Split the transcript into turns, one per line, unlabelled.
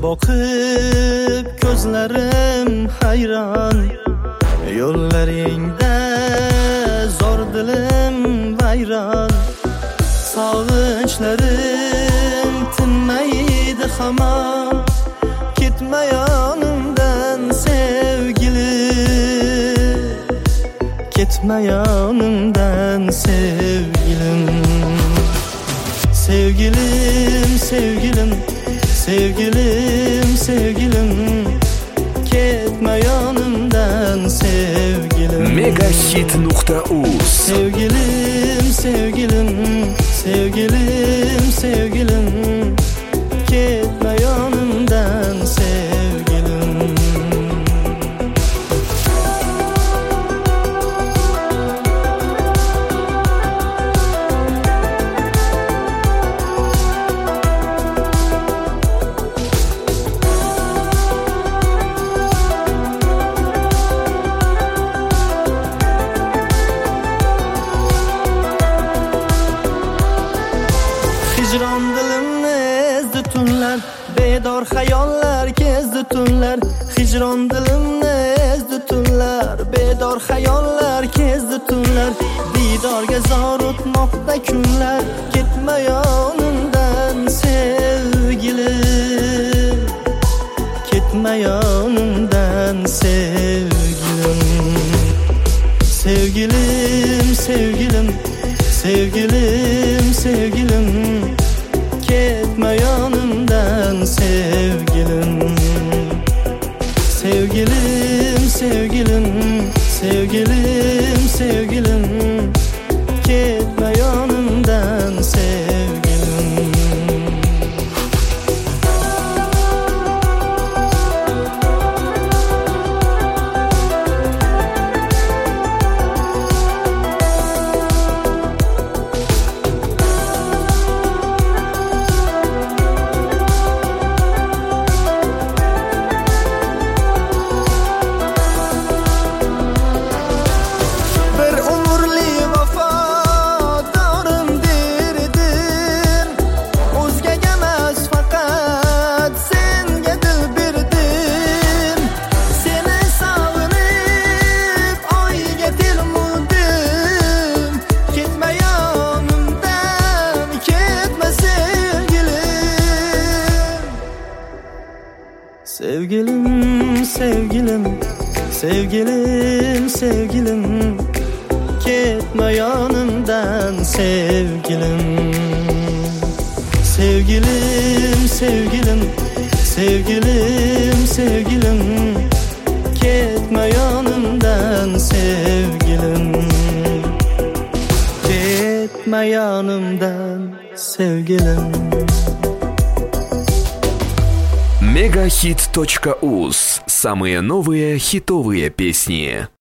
boqib ko'zlarim hayron, yo'llaringda zor dilim vayron. Sog'inchlarim tinmaydi hamon, ketma yonimdan sevgilim, ketma yonimdan sevgilim. Sevgilim, sevgilim, sevgilim, sevgilim, ketma yonimdan sevgilim.
Megahit.uz.
Sevgilim, sevgilim, sevgilim, sevgilim, ketma yonimdan sevgilim. Hicron dilimni ezdi tunlar, bedor xayollar kezdi tunlar. Hicron dilimni ezdi tunlar, bedor xayollar kezdi tunlar. Didorga zor o'tmoqda kunlar, ketma yonimdan sevgilim, ketma yonimdan sevgilim. Sevgilim, sevgilim, sevgilim, sevgilim, ketma yonimdan sevgilim. Sevgilim, sevgilim, sevgilim, sevgilim, ketma yonimdan sevgilim. Sevgilim, sevgilim, sevgilim, sevgilim, ketma yonimdan sevgilim. Sevgilim, sevgilim, sevgilim, sevgilim, ketma yonimdan sevgilim, ketma yonimdan sevgilim.
Megahit.uz. Самые новые хитовые песни.